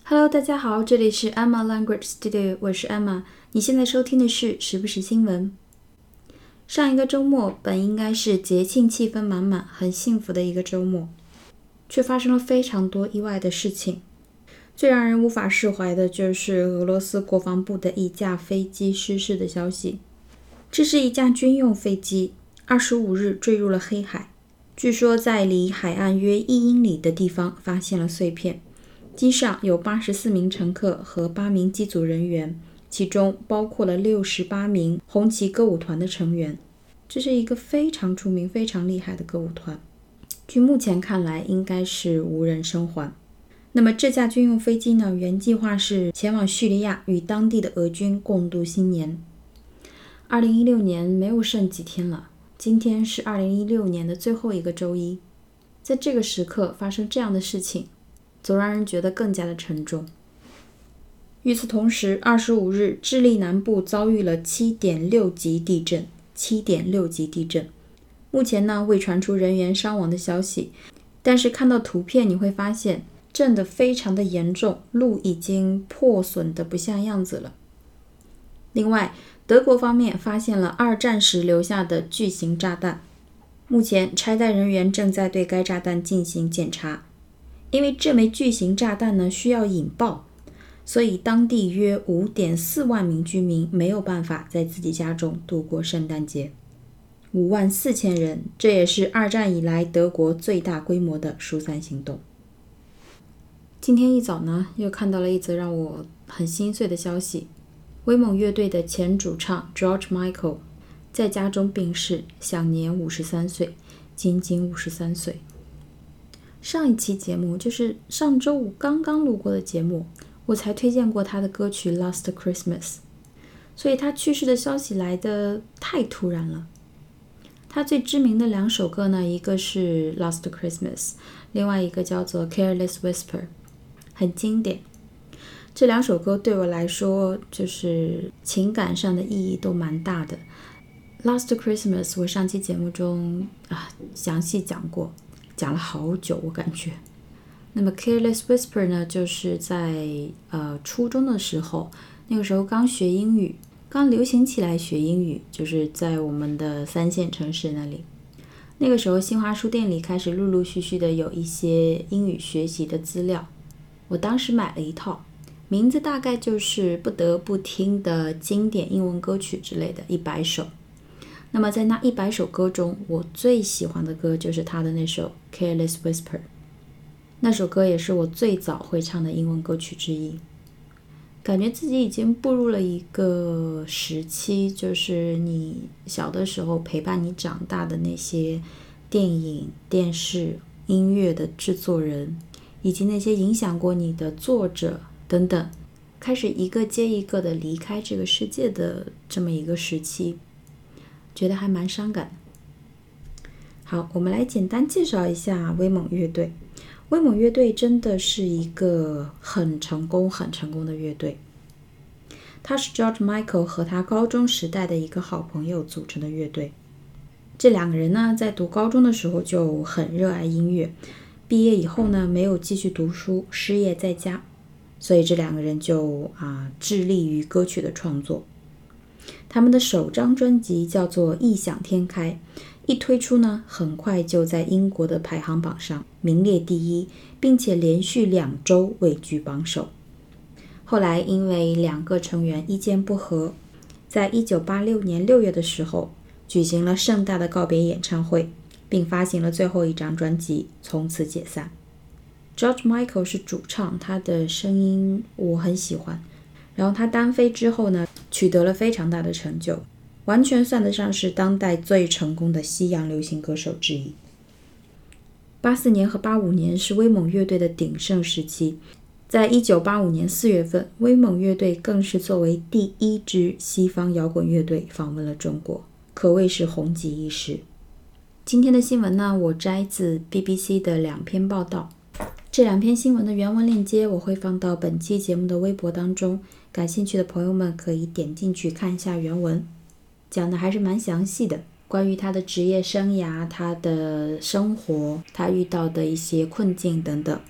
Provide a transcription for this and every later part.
Hello， 大家好，这里是 Emma Language Studio， 我是 Emma。你现在收听的是时不时新闻。上一个周末本应该是节庆气氛满满、很幸福的一个周末，却发生了非常多意外的事情。最让人无法释怀的就是俄罗斯国防部的一架飞机失事的消息。这是一架军用飞机，25日坠入了黑海。据说在离海岸约1英里的地方发现了碎片。机上有84名乘客和8名机组人员，其中包括了68名红旗歌舞团的成员。这是一个非常出名、非常厉害的歌舞团。据目前看来，应该是无人生还。那么这架军用飞机呢，原计划是前往叙利亚与当地的俄军共度新年。2016年没有剩几天了，今天是2016年的最后一个周一。在这个时刻发生这样的事情，总让人觉得更加的沉重。与此同时，25日，智利南部遭遇了7.6级地震。7.6级地震，目前呢未传出人员伤亡的消息，但是看到图片你会发现震得非常的严重，路已经破损得不像样子了。另外，德国方面发现了二战时留下的巨型炸弹，目前拆弹人员正在对该炸弹进行检查。因为这枚巨型炸弹呢需要引爆，所以当地约5.4万名居民没有办法在自己家中度过圣诞节。54000人，这也是二战以来德国最大规模的疏散行动。今天一早呢，又看到了一则让我很心碎的消息。威猛乐队的前主唱 George Michael 在家中病逝，享年53岁，仅仅53岁。上一期节目就是上周五刚刚录过的节目，我才推荐过他的歌曲 Last Christmas， 所以他去世的消息来得太突然了。他最知名的2首歌呢，一个是 Last Christmas， 另外一个叫做 Careless Whisper， 很经典。这2首歌对我来说就是情感上的意义都蛮大的。Last Christmas 我上期节目中详细讲过，讲了好久我感觉。那么 Careless Whisper 呢，就是在初中的时候，那个时候刚学英语，刚流行起来学英语，就是在我们的3线城市那里。那个时候新华书店里开始陆陆续续的有一些英语学习的资料，我当时买了一套，名字大概就是不得不听的经典英文歌曲之类的100首。那么在那100首歌中，我最喜欢的歌就是他的那首 Careless Whisper， 那首歌也是我最早会唱的英文歌曲之一。感觉自己已经步入了一个时期，就是你小的时候陪伴你长大的那些电影、电视、音乐的制作人，以及那些影响过你的作者等等，开始一个接一个的离开这个世界的这么一个时期，觉得还蛮伤感的。好，我们来简单介绍一下威猛乐队。威猛乐队真的是一个很成功的乐队。他是 George Michael 和他高中时代的一个好朋友组成的乐队。这2个人呢，在读高中的时候就很热爱音乐，毕业以后呢，没有继续读书，失业在家，所以这2个人就致力于歌曲的创作。他们的首张专辑叫做《异想天开》，一推出呢，很快就在英国的排行榜上名列第1，并且连续2周位居榜首。后来因为2个成员意见不合，在1986年6月的时候举行了盛大的告别演唱会，并发行了最后一张专辑，从此解散。George Michael 是主唱，他的声音我很喜欢，然后他单飞之后呢，取得了非常大的成就，完全算得上是当代最成功的西洋流行歌手之一。84年和85年是威猛乐队的鼎盛时期，在1985年4月份，威猛乐队更是作为第1支西方摇滚乐队访问了中国，可谓是红极一时。今天的新闻呢，我摘自 BBC 的2篇报道，这2篇新闻的原文链接我会放到本期节目的微博当中，感兴趣的朋友们可以点进去看一下原文，讲的还是蛮详细的，关于他的职业生涯、他的生活、他遇到的一些困境等等。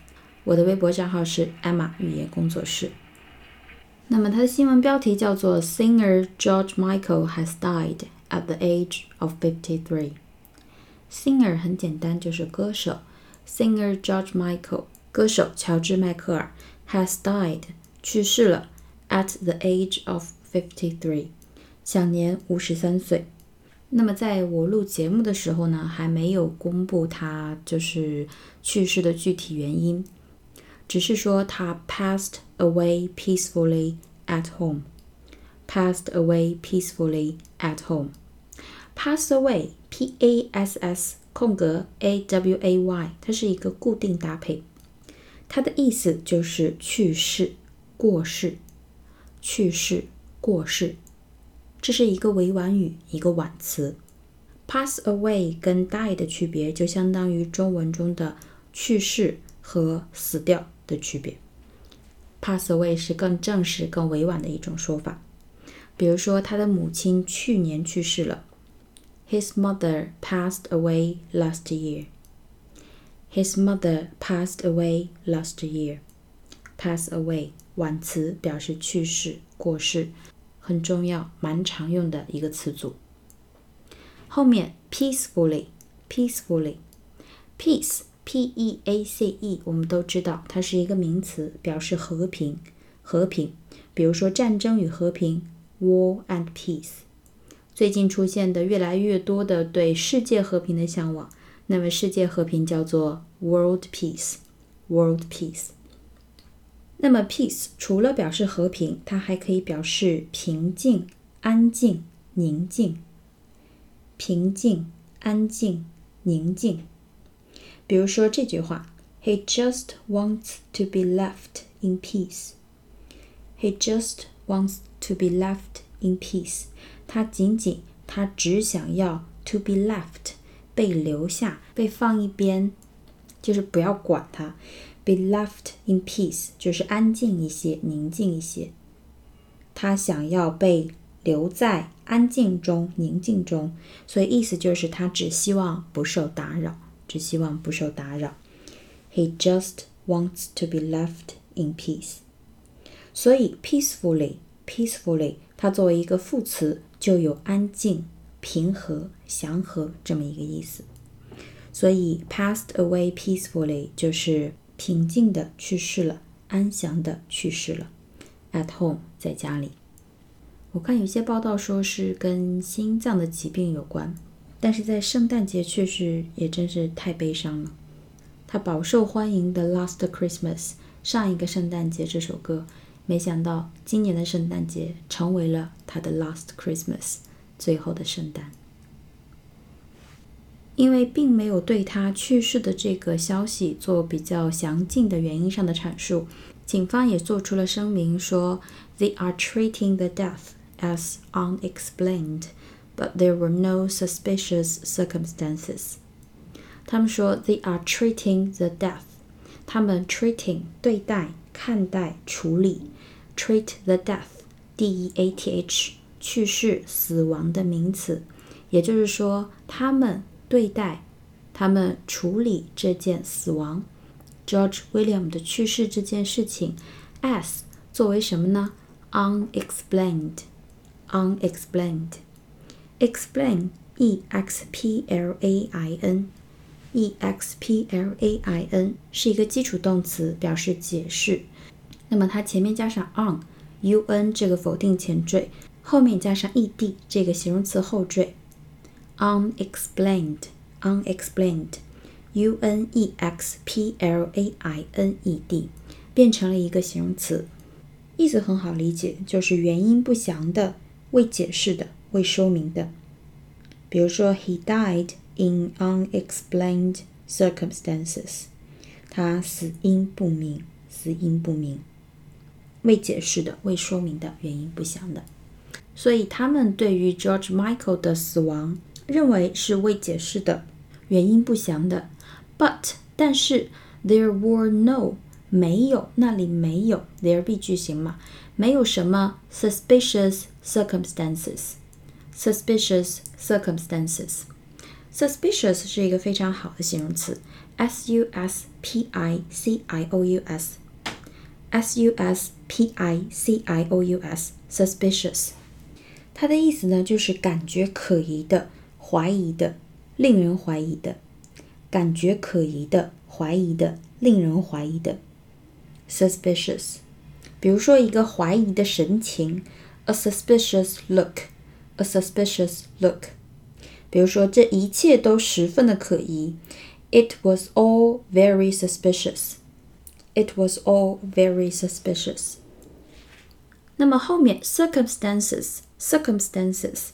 我的微博账号是 Emma 语言工作室。那么它的新闻标题叫做 Singer George Michael has died at the age of 53。 Singer 很简单，就是歌手。 Singer George Michael 歌手乔治麦克尔 has died 去世了 at the age of 53， 享年53岁。那么在我录节目的时候呢，还没有公布他就是去世的具体原因，只是说他 passed away peacefully at home. Passed away peacefully at home. Pass away, P-A-S-S 空格 A-W-A-Y， 它是一个固定搭配，它的意思就是去世、过世、去世、过世，这是一个委婉语，一个婉词。Pass away 跟 die 的区别就相当于中文中的去世和死掉的区别。Pass away 是更正式、更委婉的一种说法。比如说，他的母亲去年去世了。His mother passed away last year. His mother passed away last year. Pass away 婉词表示去世、过世，很重要，蛮常用的一个词组。后面 peacefully Peace P-E-A-C-E 我们都知道它是一个名词，表示和平。比如说战争与和平 War and Peace。 最近出现的越来越多的对世界和平的向往，那么世界和平叫做 World Peace。 那么 peace 除了表示和平，它还可以表示平静、安静、宁静。平静、安静、宁静。比如说这句话 He just wants to be left in peace. He just wants to be left in peace. 他只想要 to be left 被留下，被放一边，就是不要管他。Be left in peace 就是安静一些、宁静一些。他想要被留在安静中、宁静中，所以意思就是他只希望不受打扰。He just wants to be left in peace. 所以 peacefully 它作为一个副词，就有安静、平和、祥和这么一个意思。所以 passed away peacefully 就是平静的去世了，安详的去世了。At home 在家里。我看有些报道说是跟心脏的疾病有关，但是在圣诞节确实也真是太悲伤了。他饱受欢迎的 Last Christmas 上一个圣诞节这首歌，没想到今年的圣诞节成为了他的 Last Christmas 最后的圣诞。因为并没有对他去世的这个消息做比较详尽的原因上的阐述，警方也做出了声明说 They are treating the death as unexplained, but there were no suspicious circumstances. 他们说 They are treating the death. 他们 treating 对待、看待、处理 treat the death D-E-A-T-H 去世、死亡的名词，也就是说他们对待、他们处理这件死亡 George William 的去世这件事情 as 作为什么呢？ unexplained explain E-X-P-L-A-I-N 是一个基础动词，表示解释。那么它前面加上 un 这个否定前缀，后面加上 ed 这个形容词后缀， unexplained U-N-E-X-P-L-A-I-N-E-D 变成了一个形容词，意思很好理解，就是原因不详的、未解释的、未说明的。比如说 He died in unexplained circumstances. 他死因不明，未解释的、未说明的、原因不详的。所以他们对于 George Michael 的死亡认为是未解释的、原因不详的。但是 there were no 没有，那里没有 there be 句型嘛，没有什么 suspicious circumstances. Suspicious 是一个非常好的形容词 suspicious suspicious， 它的意思呢就是感觉可疑的、怀疑的、令人怀疑的，感觉可疑的、怀疑的、令人怀疑的 suspicious。 比如说一个怀疑的神情 a suspicious look， a suspicious look。 比如说这一切都十分的可疑 It was all very suspicious， It was all very suspicious。 那么后面 circumstances circumstance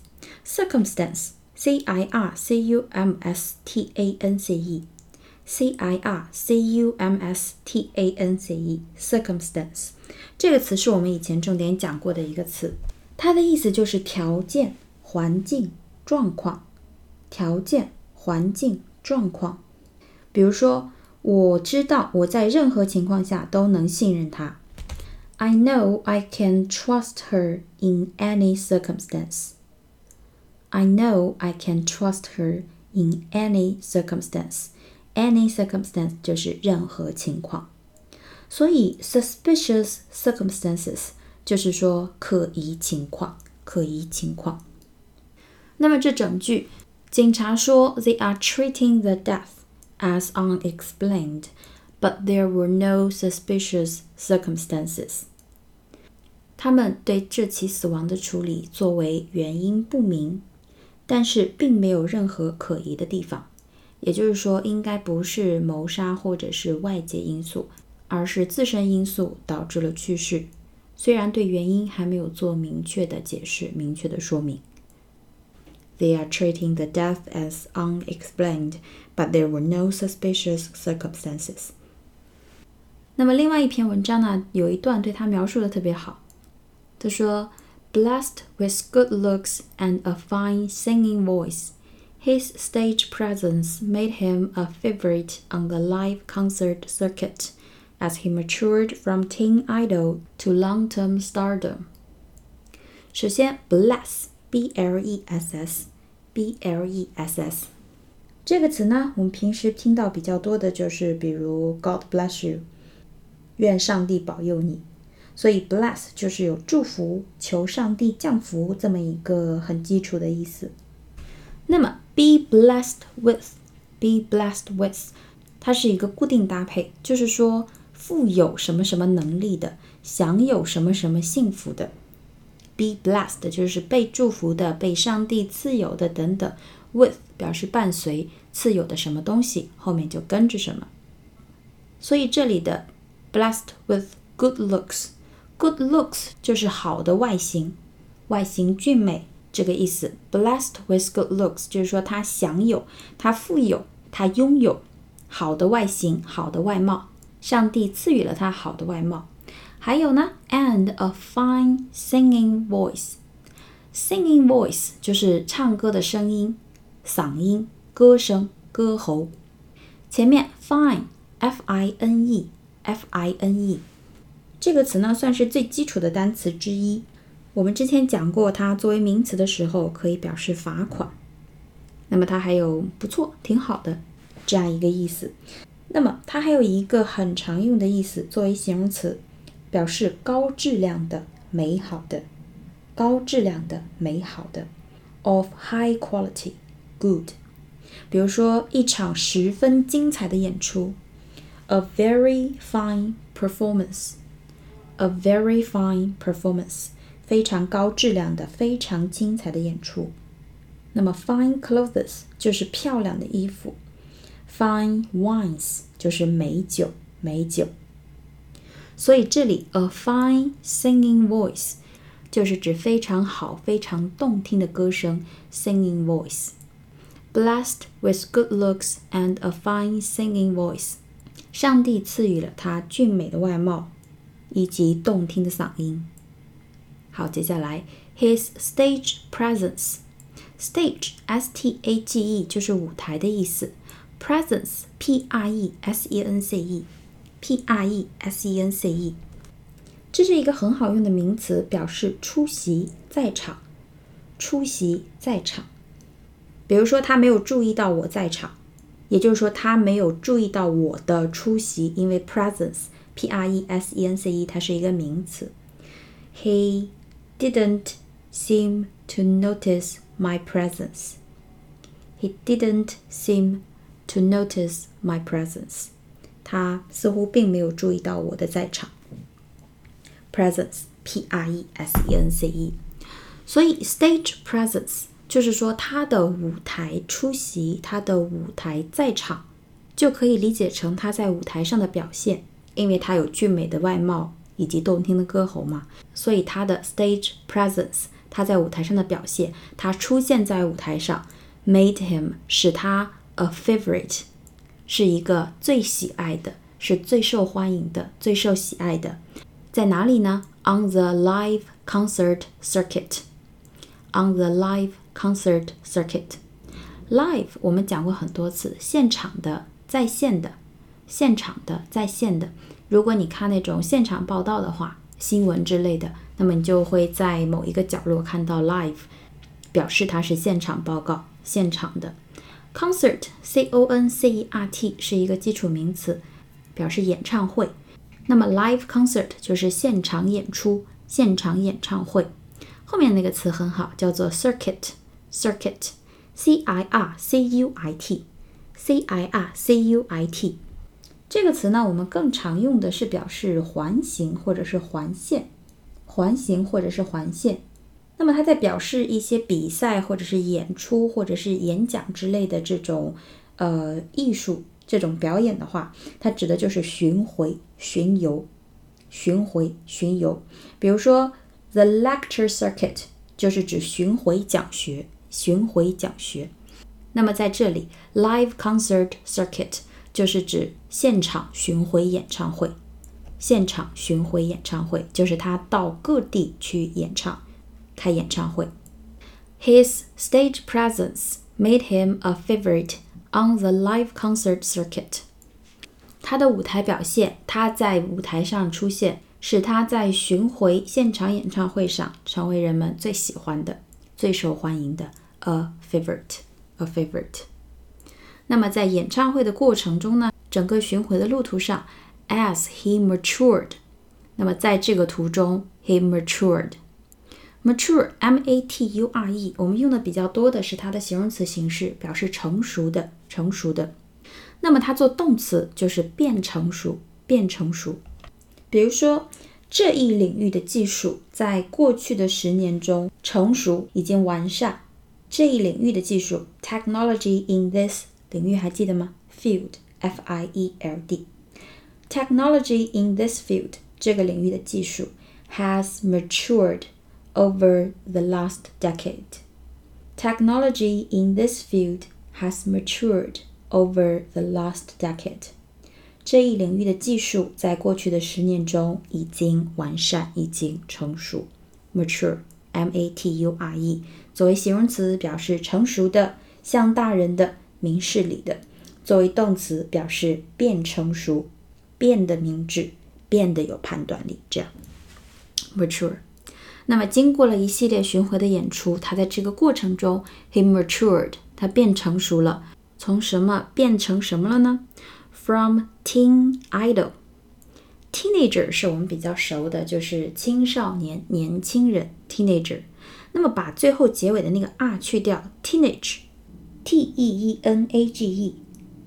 circumstance circumstance 这个词是我们以前重点讲过的一个词，它的意思就是条件、环境、状况，条件、环境、状况。比如说我知道我在任何情况下都能信任他， I know I can trust her in any circumstance， I know I can trust her in any circumstance， any circumstance 就是任何情况。所以 suspicious circumstances 就是说可疑情况，可疑情况。那么这整句，警察说 They are treating the death as unexplained, but there were no suspicious circumstances。 他们对这起死亡的处理作为原因不明，但是并没有任何可疑的地方，也就是说应该不是谋杀或者是外界因素，而是自身因素导致了去世，虽然对原因还没有做明确的解释、明确的说明。They are treating the death as unexplained, but there were no suspicious circumstances。 那么另外一篇文章呢，有一段对他描述的特别好，他说 Blessed with good looks and a fine singing voice, his stage presence made him a favorite on the live concert circuit as he matured from teen idol to long-term stardom。 首先 bless B-L-E-S-S 这个词呢，我们平时听到比较多的就是比如 God bless you， 愿上帝保佑你，所以 bless 就是有祝福、求上帝降福这么一个很基础的意思。那么 be blessed with 它是一个固定搭配，就是说富有什么什么能力的，享有什么什么幸福的。Be blessed 就是被祝福的，被上帝赐有的等等， with 表示伴随赐有的什么东西，后面就跟着什么。所以这里的 blessed with good looks， good looks 就是好的外形，外形俊美这个意思。 Blessed with good looks 就是说他享有，他富有，他拥有好的外形，好的外貌，上帝赐予了他好的外貌。还有呢 and a fine singing voice， singing voice 就是唱歌的声音，嗓音，歌声，歌喉。前面 fine F-I-N-E 这个词呢算是最基础的单词之一，我们之前讲过它作为名词的时候可以表示罚款，那么它还有不错，挺好的这样一个意思。那么它还有一个很常用的意思作为形容词，表示高质量的、美好的，高质量的、美好的 of high quality, good。 比如说一场十分精彩的演出 a very fine performance， a very fine performance， 非常高质量的、非常精彩的演出。那么 fine clothes 就是漂亮的衣服， fine wines 就是美酒，美酒。所以这里 a fine singing voice 就是指非常好、非常动听的歌声 singing voice。 Blessed with good looks and a fine singing voice， 上帝赐予了他俊美的外貌以及动听的嗓音。好，接下来 his stage presence， stage S-T-A-G-E 就是舞台的意思， presence P-R-E-S-E-N-C-E， P-R-E-S-E-N-C-E， 这是一个很好用的名词，表示出席在场，出席在场。比如说他没有注意到我在场， 也就是说他没有注意到我的出席，因为 presence P-R-E-S-E-N-C-E 它是一个名词。He didn't seem to notice my presence. He didn't seem to notice my presence. 他似乎并没有注意到我的在场。Presence P-R-E-S-E-N-C-E 所以 stage presence 就是说他的舞台出席，他的舞台在场，就可以理解成他在舞台上的表现，因为他有俊美的外貌以及动听的歌喉嘛，所以他的 stage presence 他在舞台上的表现，他出现在舞台上 made him 使他 a favorite 是一个最喜爱的，是最受欢迎的，最受喜爱的。在哪里呢？ On the live concert circuit. On the live concert circuit. Live 我们讲过很多次，现场的，在线的，现场的，在线的。如果你看那种现场报道的话，新闻之类的，那么你就会在某一个角落看到 live， 表示它是现场报告，现场的。Concert C-O-N-C-E-R-T 是一个基础名词，表示演唱会。那么 live concert 就是现场演出，现场演唱会。后面那个词很好，叫做 circuit C-I-R-C-U-I-T C-I-R-C-U-I-T 这个词呢，我们更常用的是表示环形或者是环线，环形或者是环线。那么它在表示一些比赛或者是演出或者是演讲之类的这种艺术这种表演的话，它指的就是巡回巡游，巡回巡游。比如说 the lecture circuit 就是指巡回讲学，巡回讲学。那么在这里 live concert circuit 就是指现场巡回演唱会，现场巡回演唱会就是他到各地去演唱，开演唱会。His stage presence made him a favorite on the live concert circuit. 他的舞台表现，他在舞台上出现，使他在巡回现场演唱会上成为人们最喜欢的，最受欢迎的 a favorite。那么在演唱会的过程中呢，整个巡回的路途上 as he matured， 那么在这个途中 he matured M-A-T-U-R-E 我们用的比较多的是它的形容词形式，表示成熟的，成熟的。那么它做动词就是变成熟，变成熟。比如说这一领域的技术在过去的10年中成熟，已经完善。这一领域的技术 technology in this 领域还记得吗？ field F-I-E-L-D Technology in this field 这个领域的技术 has matured over the last decade. Technology in this field has matured over the last decade. 这一领域的技术在过去的10年中已经完善，已经成熟。Mature, M-A-T-U-R-E 作为形容词表示成熟的，像大人的，明事理的。作为动词表示变成熟，变得明智，变得有判断力，这样 mature。 那么经过了一系列巡回的演出，他在这个过程中 he matured 他变成熟了。从什么变成什么了呢？ From teen idol Teenager 是我们比较熟的，就是青少年，年轻人 Teenager。 那么把最后结尾的那个 r 去掉 Teenage T-E-E-N-A-G-E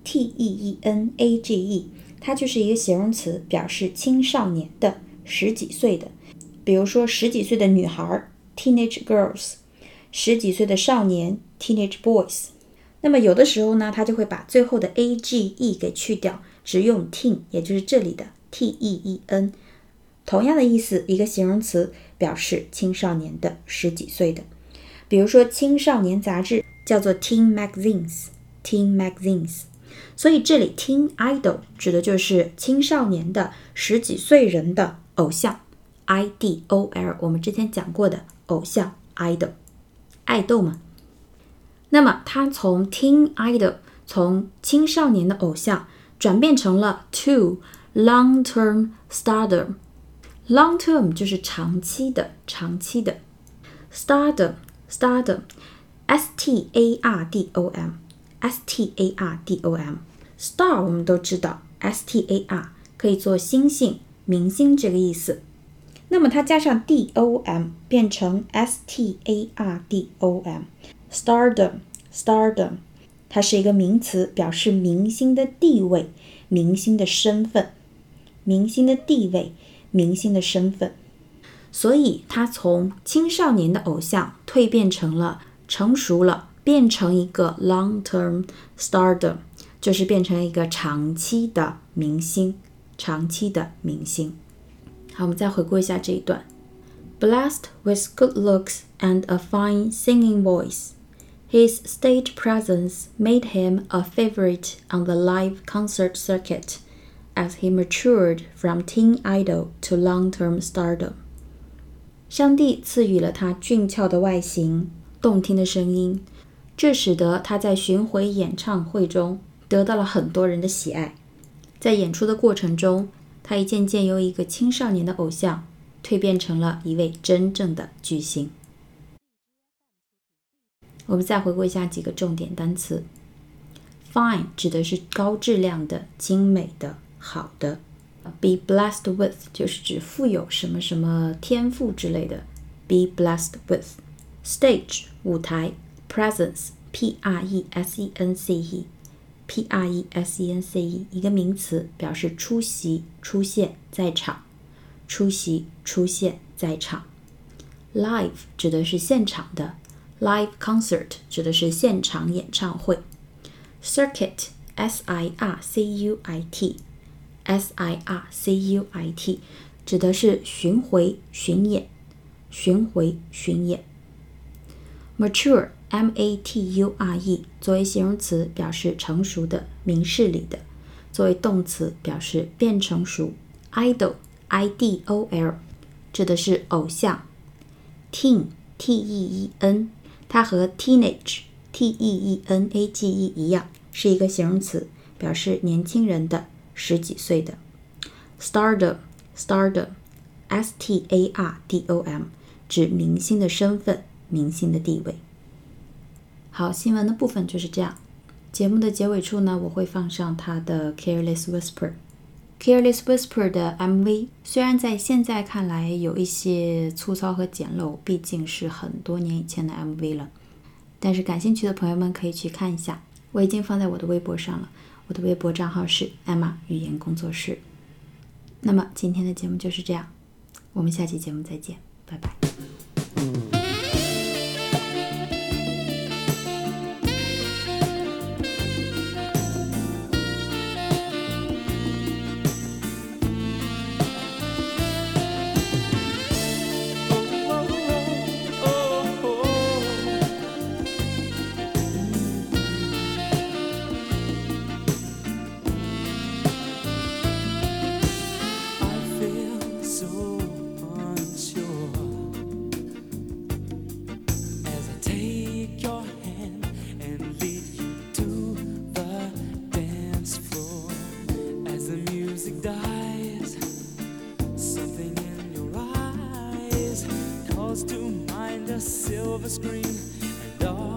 T-E-E-N-A-G-E 它就是一个形容词，表示青少年的，十几岁的。比如说十几岁的女孩 Teenage girls， 十几岁的少年 Teenage boys。 那么有的时候呢，它就会把最后的 A-G-E 给去掉，只用 teen 也就是这里的 T-E-E-N。 同样的意思，一个形容词表示青少年的，十几岁的。比如说青少年杂志叫做 teen magazines Teen magazines。 所以这里 teen idol 指的就是青少年的，十几岁人的偶像 I-D-O-L 我们之前讲过的偶像 idol， 爱豆嘛。那么他从 teen idol 从青少年的偶像转变成了 to long-term stardom。 long-term 就是长期的，长期的。 stardom S-T-A-R-D-O-M ，S-T-A-R-D-O-M。Star 我们都知道 S-T-A-R 可以做星星、明星这个意思。那么它加上 D-O-M 变成 S-T-A-R-D-O-M。Stardom， 它是一个名词，表示明星的地位、明星的身份。明星的地位，明星的身份。所以他从青少年的偶像蜕变成了成熟了，变成一个 long-term stardom， 就是变成一个长期的明星。好，我们再回顾一下这一段。Blessed with good looks and a fine singing voice, his stage presence made him a favorite on the live concert circuit as he matured from teen idol to long-term stardom. 上帝赐予了他俊俏的外形、动听的声音，这使得他在巡回演唱会中得到了很多人的喜爱。在演出的过程中，他也渐渐由一个青少年的偶像蜕变成了一位真正的巨星。我们再回顾一下几个重点单词。Fine 指的是高质量的、精美的、好的。Be blessed with 就是指富有什么什么天赋之类的。Be blessed with Stage 舞台 Presence P-R-E-S-E-N-C-E P-R-E-S-E-N-C-E 一个名词，表示出席、出现、在场。出席、出现、在场。Live 指的是现场的。Live concert 指的是现场演唱会。Circuit S-I-R-C-U-I-T S-I-R-C-U-I-T 指的是巡回、巡演。巡回、巡演。Mature M-A-T-U-R-E 作为形容词表示成熟的、明事理的，作为动词表示变成熟。Idol I-D-O-L 指的是偶像。Teen T-E-E-N 它和 teenage T-E-E-N-A-G-E 一样，是一个形容词，表示年轻人的、十几岁的。Stardom S-T-A-R-D-O-M 指明星的身份、明星的地位。好，新闻的部分就是这样。节目的结尾处呢，我会放上他的 Careless Whisper。Careless Whisper 的 MV 虽然在现在看来有一些粗糙和简陋，毕竟是很多年以前的 MV 了，但是感兴趣的朋友们可以去看一下，我已经放在我的微博上了，我的微博账号是 Emma 语言工作室。那么今天的节目就是这样，我们下期节目再见，拜拜。 To mind a silver screen and all